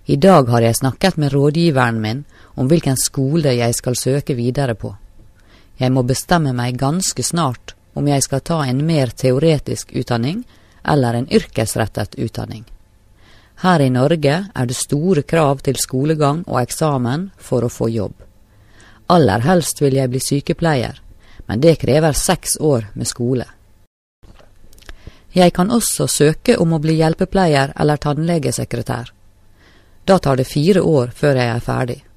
I dag har jeg snakket med rådgiveren min om hvilken skole jeg skal søke videre på. Jeg må bestemme meg ganske snart om jeg skal ta en mer teoretisk utdanning eller en yrkesrettet utdanning. Her i Norge er det store krav til skolegang og eksamen for å få jobb. Aller helst vil jeg bli sykepleier, men det krever 6 år med skole. Jeg kan også søke om å bli hjelpepleier eller tannlegesekretær. Da tar det 4 år før jeg er ferdig.